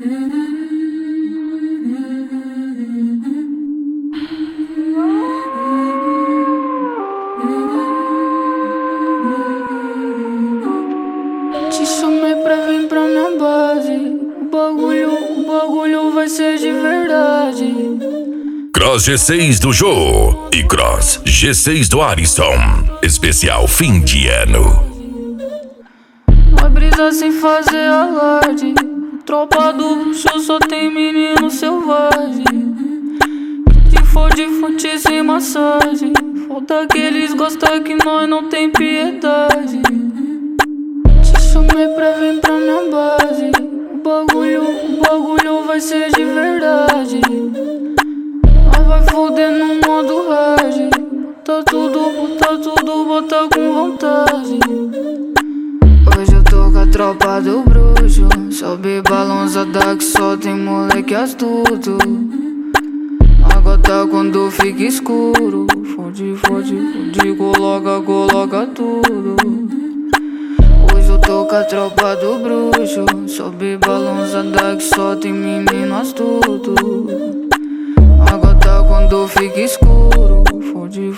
Te chamei pra vir pra minha base. O bagulho vai ser de verdade. Cross G6 do Jô e Cross G6 do Ariston. Especial fim de ano. Vai brisar sem fazer alarde. Tropa do bruxo só tem menino selvagem. Se for de fute sem massagem, falta que eles gostam que nós não tem piedade. Te chamei pra vir pra minha base. O bagulho vai ser de verdade. Nós vai foder no modo hard. Bota tudo, bota com vontade. Hoje eu tô com a tropa do bruxo. Sobe balançada que só tem moleque astuto. A gota quando fica escuro, fode, coloca tudo. Hoje eu tô com a tropa do bruxo. Sobe balançada que só tem menino astuto. A gota quando fica escuro, fode,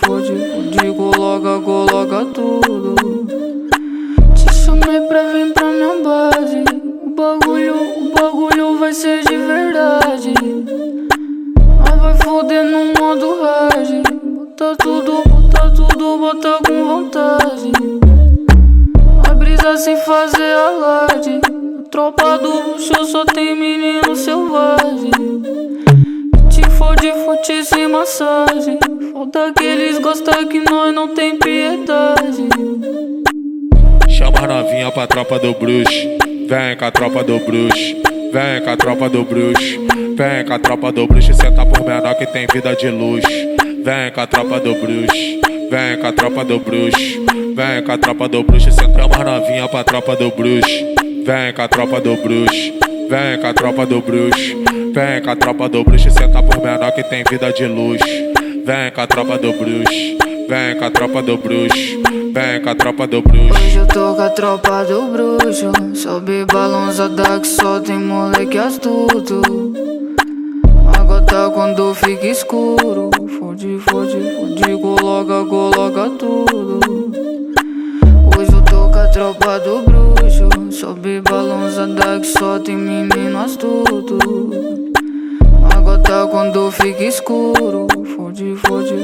coloca tudo. Te chamei pra vir pra minha base. O bagulho vai ser de verdade. Nós vai foder no modo hard. Bota tudo, bota com vontade. Vai brisar sem fazer alarde. Tropa do bruxo só tem menino selvagem. Se for de fute sem massagem, falta que eles gostam que nós não tem piedade. Chama a novinha pra tropa do bruxo. Vem com a tropa do bruxo. Vem com a tropa do bruxo. Vem com a tropa do bruxo. Senta por menor que tem vida de luxo. Vem com a tropa do bruxo. Vem com a tropa do bruxo. Vem com a tropa do bruxo. Senta a novinha pra tropa do bruxo. Vem com a tropa do bruxo. Vem com a tropa do bruxo. Vem com a tropa do bruxo. Senta por menor que tem vida de luxo. Vem com a tropa do bruxo. Vem com a tropa do bruxo. Vem com a tropa do bruxo. Hoje eu tô com a tropa do bruxo. Sobe balançada que só tem moleque astuto. A gota quando fica escuro, fode, coloca tudo. Hoje eu tô com a tropa do bruxo. Sobe balançada que só tem menino astuto. A gota quando fica escuro, fode,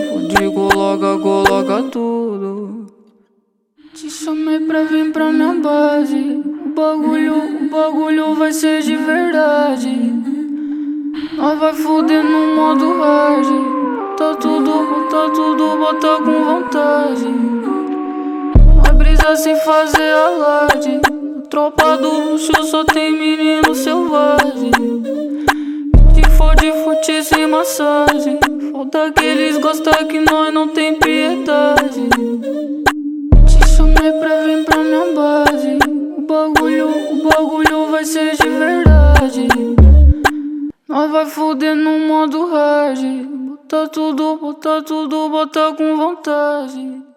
coloca tudo. Te chamei pra vir pra minha base. O bagulho vai ser de verdade. Nós vai foder no modo hard. Bota tudo, bota com vontade. Vai brisar sem fazer alarde. Tropa do bruxo só tem menino selvagem. Se for de fute sem massagem, falta que eles gostam que nós não tem piedade. Te chamei pra vir pra minha base. O bagulho vai ser de verdade. Nós vai foder no modo hard. Bota tudo, bota com vontade.